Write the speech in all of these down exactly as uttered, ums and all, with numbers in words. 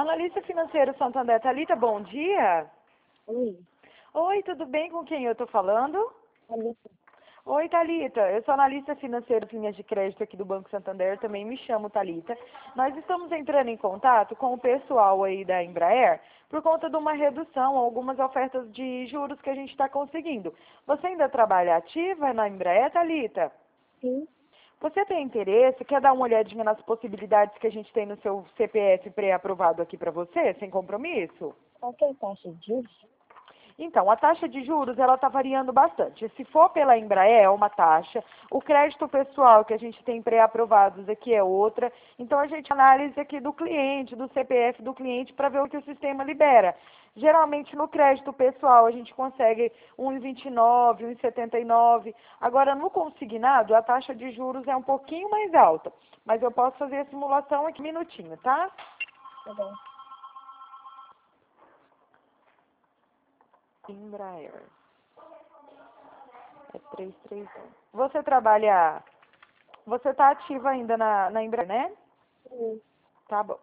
Analista financeiro Santander, Thalita, bom dia. Oi, Oi, tudo bem? Com quem eu estou falando? Alice. Oi, Thalita. Eu sou analista financeiro linhas de crédito aqui do Banco Santander, também me chamo Thalita. Nós estamos entrando em contato com o pessoal aí da Embraer por conta de uma redução, algumas ofertas de juros que a gente está conseguindo. Você ainda trabalha ativa na Embraer, Thalita? Sim, Você tem interesse? Quer dar uma olhadinha nas possibilidades que a gente tem no seu C P F pré-aprovado aqui para você, sem compromisso? qual que é a taxa de juros? Então, a taxa de juros, ela está variando bastante. Se for pela Embraer, é uma taxa. O crédito pessoal que a gente tem pré-aprovados aqui é outra. Então, a gente analisa aqui do cliente, do C P F do cliente, para ver o que o sistema libera. Geralmente, no crédito pessoal, a gente consegue um vírgula vinte e nove, um vírgula setenta e nove. Agora, no consignado, a taxa de juros é um pouquinho mais alta. Mas eu posso fazer a simulação aqui um minutinho, tá? Tá bom. Embraer. É trezentos e trinta e um. Você trabalha... Você está ativa ainda na, na Embraer, né? Sim. Tá bom.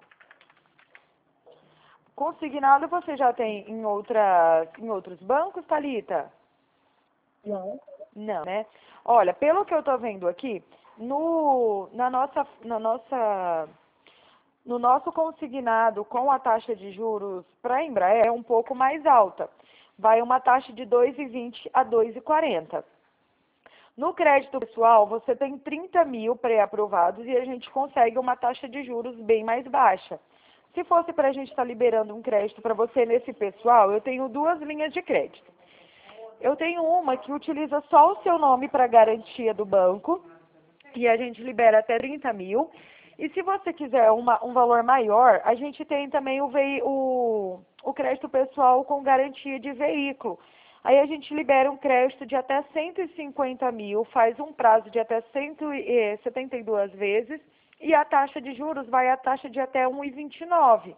Consignado você já tem em, outras, em outros bancos, Thalita? Não. Não, né? Olha, pelo que eu tô vendo aqui, no, na nossa, na nossa, no nosso consignado com a taxa de juros para a Embraer é um pouco mais alta. Vai uma taxa de dois vírgula vinte a dois vírgula quarenta. No crédito pessoal, você tem trinta mil pré-aprovados e a gente consegue uma taxa de juros bem mais baixa. Se fosse para a gente estar liberando um crédito para você nesse pessoal, eu tenho duas linhas de crédito. Eu tenho uma que utiliza só o seu nome para garantia do banco e a gente libera até trinta mil. E se você quiser uma, um valor maior, a gente tem também o, vei, o, o crédito pessoal com garantia de veículo. Aí a gente libera um crédito de até cento e cinquenta mil, faz um prazo de até cento e setenta e duas vezes e a taxa de juros vai a taxa de até um vírgula vinte e nove.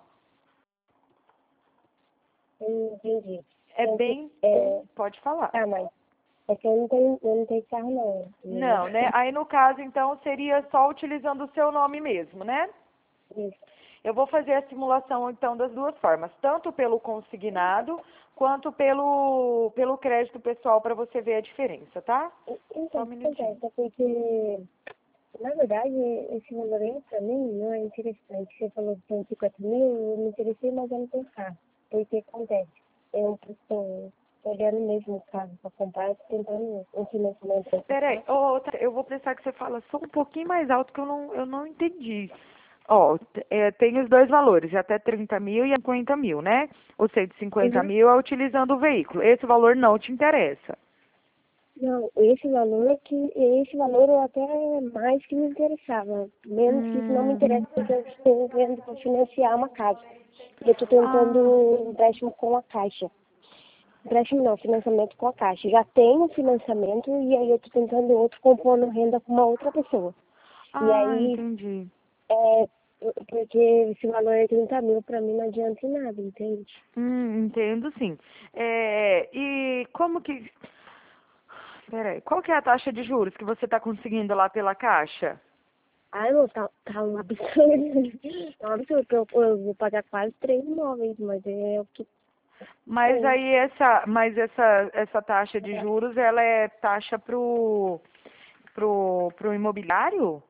Eu entendi. É Então, bem... É, Pode falar. tá, mas é que eu não tenho, eu não tenho carro, não. Não, né? Aí no caso, então, seria só utilizando o seu nome mesmo, né? Isso. Eu vou fazer a simulação, então, das duas formas, tanto pelo consignado, quanto pelo, pelo crédito pessoal, para você ver a diferença, tá? Só um Então, minutinho. acontece, é porque, na verdade, esse valor aí, pra mim, não é interessante. Você falou que tem cinquenta mil, eu me interessei, mas eu não tenho carro. Porque acontece, eu estou olhando mesmo o carro para comprar, tentando um financiamento. Peraí, ô, tá, eu vou precisar que você fala só um pouquinho mais alto, que eu não, eu não entendi. Ó, t- é, tem os dois valores, até trinta mil e cinquenta mil, né? O cento e cinquenta Uhum. mil é utilizando o veículo. Esse valor não te interessa. Não, esse valor que esse valor eu até mais que me interessava. Menos que isso não me Hum, interessa porque eu estou vendo para financiar uma casa. Eu estou tentando ah, um empréstimo com a Caixa. Empréstimo não, financiamento com a Caixa. Já tenho financiamento e aí eu estou tentando outro compondo renda com uma outra pessoa. E ah, aí, entendi. é, porque esse valor é trinta mil para mim não adianta em nada, entende? Hum, entendo sim. É, e como que... Peraí, qual que é a taxa de juros que você está conseguindo lá pela Caixa? Ai, não, tá, tá um absurdo. É um absurdo, porque eu, eu vou pagar quase três imóveis, mas é o que Mas tem. aí essa, mas essa, essa taxa de juros, ela é taxa pro, pro, pro imobiliário?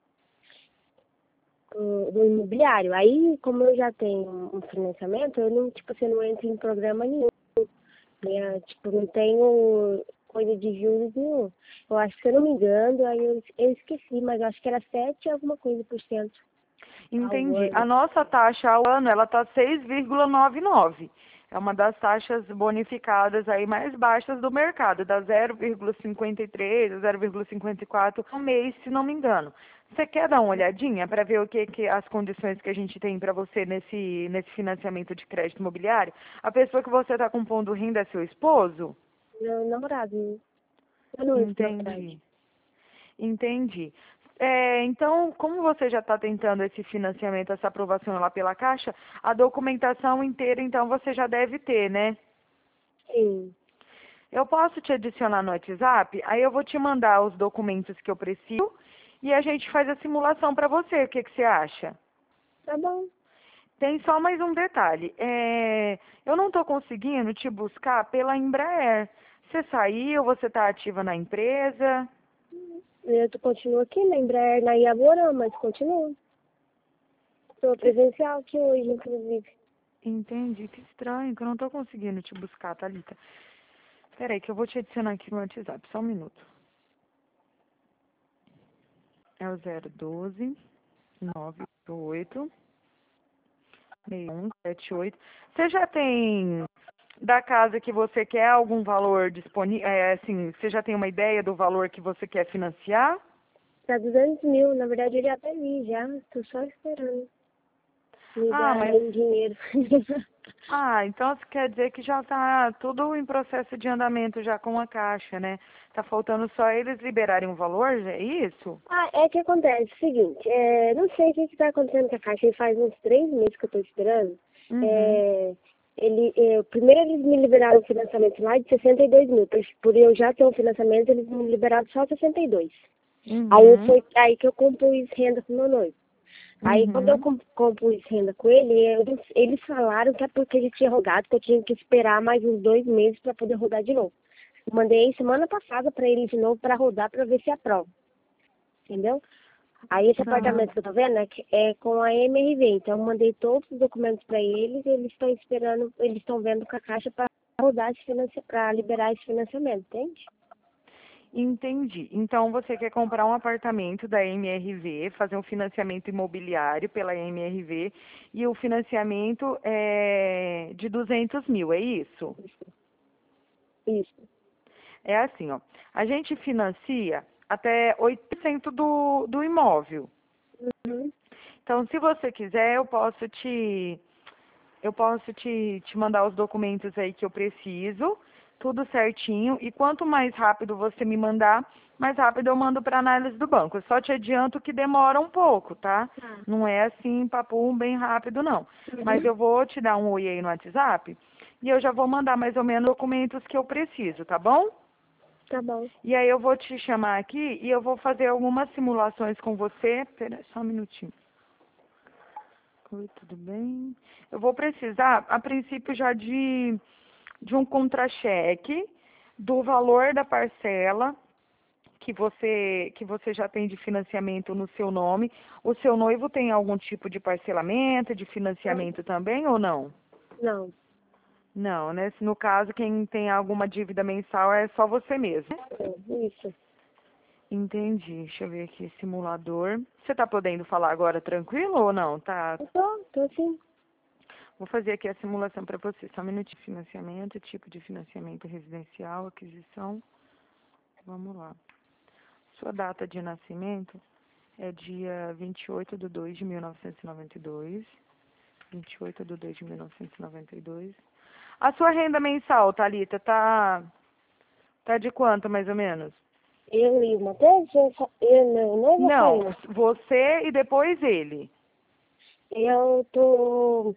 do, do imobiliário. Aí, como eu já tenho um financiamento, eu não, tipo, você não entra em programa nenhum, né? Tipo, não tenho coisa de juros nenhum. Eu acho que, se eu não me engano, aí eu, eu esqueci, mas eu acho que era sete alguma coisa por cento ao Entendi. A ano. nossa taxa ao ano, ela tá seis vírgula noventa e nove. É uma das taxas bonificadas aí mais baixas do mercado, da zero vírgula cinquenta e três a zero vírgula cinquenta e quatro ao mês, se não me engano. Você quer dar uma olhadinha para ver o que, que as condições que a gente tem para você nesse, nesse financiamento de crédito imobiliário? A pessoa que você está compondo renda é seu esposo? Meu namorado, eu não na Entendi. verdade. Entendi. É, então, como você já está tentando esse financiamento, essa aprovação lá pela Caixa, a documentação inteira, então, você já deve ter, né? Sim, Eu posso te adicionar no WhatsApp, aí eu vou te mandar os documentos que eu preciso e a gente faz a simulação para você. O que, que você acha? tá bom. Tem só mais um detalhe. É, eu não estou conseguindo te buscar pela Embraer. Você saiu, você está ativa na empresa? Eu tô- continuo aqui, lembrar na Iaborã, mas continuo. Estou Que, presencial aqui hoje, inclusive. entendi, que estranho, que eu não estou conseguindo te buscar, Thalita. Peraí, que eu vou te adicionar aqui no WhatsApp, só um minuto. É o zero doze, nove oito, seis um sete oito. Você já tem da casa que você quer algum valor disponível? É, assim, você já tem uma ideia do valor que você quer financiar? Tá duzentos mil, na verdade eu já até vi, já. Tô só esperando me Ah, dar mas em dinheiro. ah, então isso quer dizer que já está tudo em processo de andamento já com a Caixa, né? Tá faltando só eles liberarem o valor, é isso? Ah, é que acontece o seguinte, é, não sei o que está acontecendo com a Caixa, faz uns três meses que eu estou esperando. Uhum. É, ele, é, primeiro eles me liberaram o financiamento lá de sessenta e dois mil, por por eu já ter um financiamento, eles me liberaram só sessenta e dois. Aí Uhum. foi aí que eu compus renda com meu noivo. Aí quando eu Uhum. com- compus renda com ele, eles, eles falaram que é porque ele tinha rodado, que eu tinha que esperar mais uns dois meses para poder rodar de novo. Eu mandei semana passada para ele de novo para rodar para ver se aprova, entendeu? Aí esse Tá. apartamento que eu tô vendo é, que- é com a M R V, então eu mandei todos os documentos para eles e eles estão esperando, eles estão vendo com a Caixa para rodar esse financiamento, para liberar esse financiamento, entende? Entendi. Então você quer comprar um apartamento da M R V, fazer um financiamento imobiliário pela M R V e o financiamento é de duzentos mil, é isso? Isso. É assim, ó. A gente financia até oito por cento do, do imóvel. Uhum. Então, se você quiser, eu posso te eu posso te, te mandar os documentos aí que eu preciso, tudo certinho. E quanto mais rápido você me mandar, mais rápido eu mando para análise do banco. Eu só te adianto que demora um pouco, tá? Tá. Não é assim, papum, bem rápido, não. Mas Uhum. eu vou te dar um oi aí no WhatsApp e eu já vou mandar mais ou menos os documentos que eu preciso, tá bom? Tá bom. E aí eu vou te chamar aqui e eu vou fazer algumas simulações com você. Pera, só um minutinho. Oi, tudo bem? Eu vou precisar, a princípio, já de, de um contra-cheque, do valor da parcela que você, que você já tem de financiamento no seu nome. O seu noivo tem algum tipo de parcelamento, de financiamento também ou não? Não. Não, né? Se no caso, quem tem alguma dívida mensal é só você mesmo. É, isso. Entendi. Deixa eu ver aqui, simulador. Você está podendo falar agora tranquilo ou não? Tá. Eu tô, tô sim. Vou fazer aqui a simulação para você. Só um minutinho. Financiamento, tipo de financiamento residencial, aquisição. Vamos lá. Sua data de nascimento é dia vinte e oito de dois de mil novecentos e noventa e dois. vinte e oito de dois de mil novecentos e noventa e dois. A sua renda mensal, Thalita, tá, tá de quanto, mais ou menos? Eu e o Matheus, eu, só- eu não, não vou Não, sair. você e depois ele. Eu tô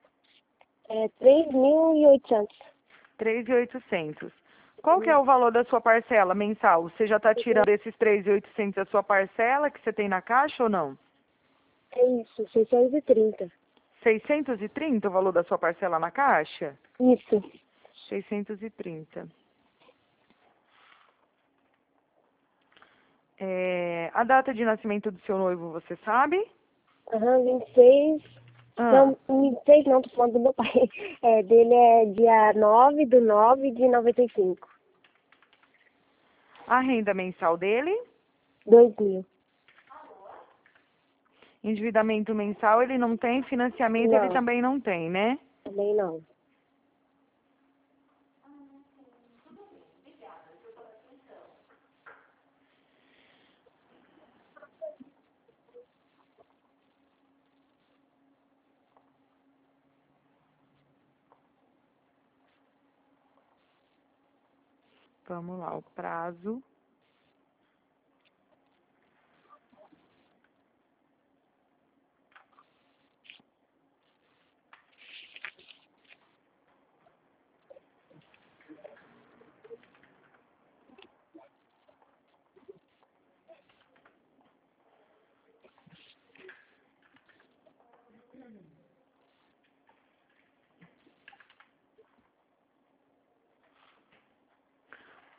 é, três mil e oitocentos. três mil e oitocentos. Qual que é o valor da sua parcela mensal? Você já está tirando esses três mil e oitocentos da sua parcela que você tem na caixa ou não? É isso, seiscentos e trinta. seiscentos e trinta o valor da sua parcela na caixa? Isso. seiscentos e trinta. É, a data de nascimento do seu noivo, você sabe? Aham, vinte e seis. Ah, Não, vinte e seis não, tô falando do meu pai. É, dele é dia nove do nove de noventa e cinco. a renda mensal dele? Dois mil. Endividamento mensal ele não tem, financiamento ele Não, também não tem, né? também não. Vamos lá, o prazo.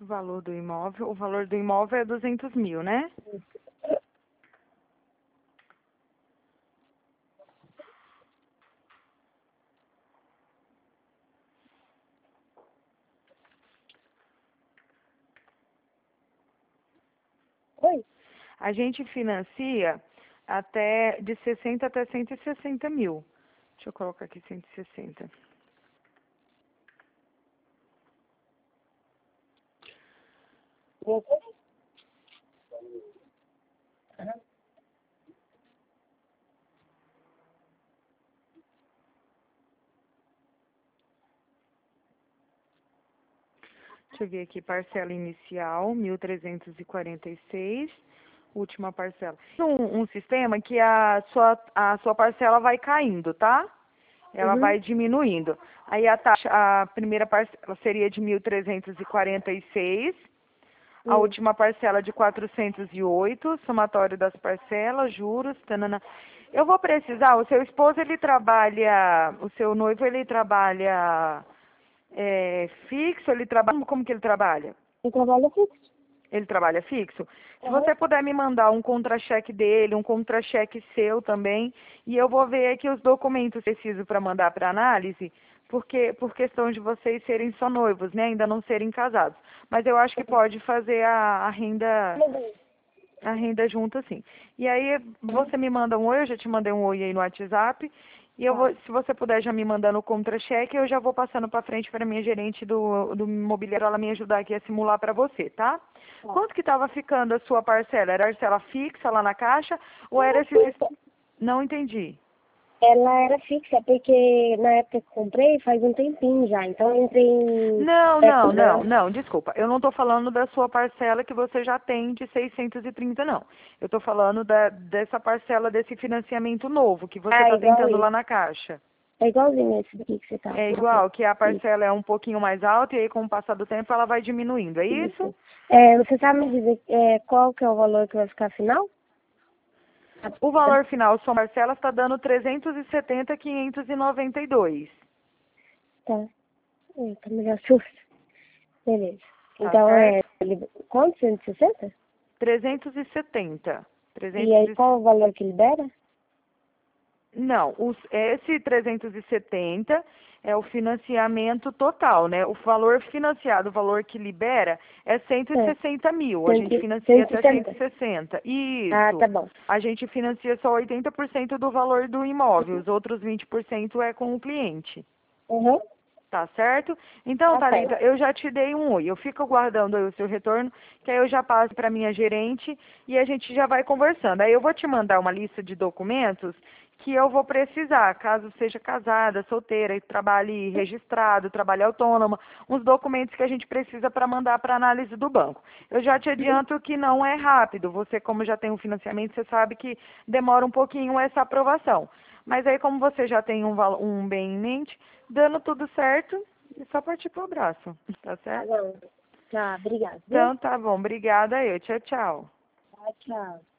O valor do imóvel, o valor do imóvel é duzentos mil, né? Oi? A gente financia até de sessenta até cento e sessenta mil. Deixa eu colocar aqui cento e sessenta. Deixa eu ver aqui, parcela inicial, mil trezentos e quarenta e seis, última parcela. Um, um sistema que a sua, a sua parcela vai caindo, tá? Ela Uhum. vai diminuindo. Aí a taxa, a primeira parcela seria de mil trezentos e quarenta e seis, a Hum. última parcela de quatrocentos e oito, somatório das parcelas, juros, tanana. Eu vou precisar, o seu esposo, ele trabalha, o seu noivo, ele trabalha é, fixo, ele trabalha, como que ele trabalha? Eu trabalho fixo. Ele trabalha fixo? Se Uhum. você puder me mandar um contra-cheque dele, um contra-cheque seu também, e eu vou ver aqui os documentos precisos para mandar para análise, porque por questão de vocês serem só noivos, né, ainda não serem casados. Mas eu acho que pode fazer a, a renda a renda junto assim. E aí você me manda um oi, eu já te mandei um oi aí no WhatsApp. E eu Tá. vou, se você puder já me mandando o contra-cheque, eu já vou passando para frente para minha gerente do, do imobiliário, ela me ajudar aqui a simular para você, tá? Tá. Quanto que estava ficando a sua parcela? Era parcela fixa lá na caixa ou era esse... Não entendi. Ela era fixa, porque na época que comprei faz um tempinho já. Então eu entrei em. Não, É, não, não, não, desculpa. Eu não estou falando da sua parcela que você já tem de seiscentos e trinta, não. Eu estou falando da, dessa parcela desse financiamento novo que você ah, está igual tentando isso. lá na caixa. É igualzinho esse daqui que você tá. É igual, que a parcela é um pouquinho mais alta e aí com o passar do tempo ela vai diminuindo, é isso? Isso. É, você sabe me dizer é, qual que é o valor que vai ficar final? O valor final, sua parcela está dando trezentos e setenta mil quinhentos e noventa e dois. Tá. É, tá melhor susto. Beleza. Tá Então é. certo? ele- Quanto? cento e sessenta? trezentos e setenta. E aí trezentos e... qual o valor que libera? Não, os, esse trezentos e setenta é o financiamento total, né? O valor financiado, o valor que libera é cento e sessenta mil. A gente financia até cento e sessenta. Ah, Isso. tá bom. A gente financia só oitenta por cento do valor do imóvel. Os outros vinte por cento é com o cliente. Uhum. Tá certo? Então, Tá Thalita, certo. eu já te dei um oi. Eu fico aguardando aí o seu retorno, que aí eu já passo para minha gerente e a gente já vai conversando. Aí eu vou te mandar uma lista de documentos que eu vou precisar, caso seja casada, solteira, e trabalhe registrado, trabalhe autônoma, uns documentos que a gente precisa para mandar para análise do banco. Eu já te adianto que não é rápido. Você, como já tem um financiamento, você sabe que demora um pouquinho essa aprovação. Mas aí, como você já tem um, valo- um bem em mente, dando tudo certo, é só partir pro abraço, tá Tá certo? bom. Tá, obrigada. Viu? Então, tá bom. Obrigada eu. Tchau, tchau. Tchau, tchau.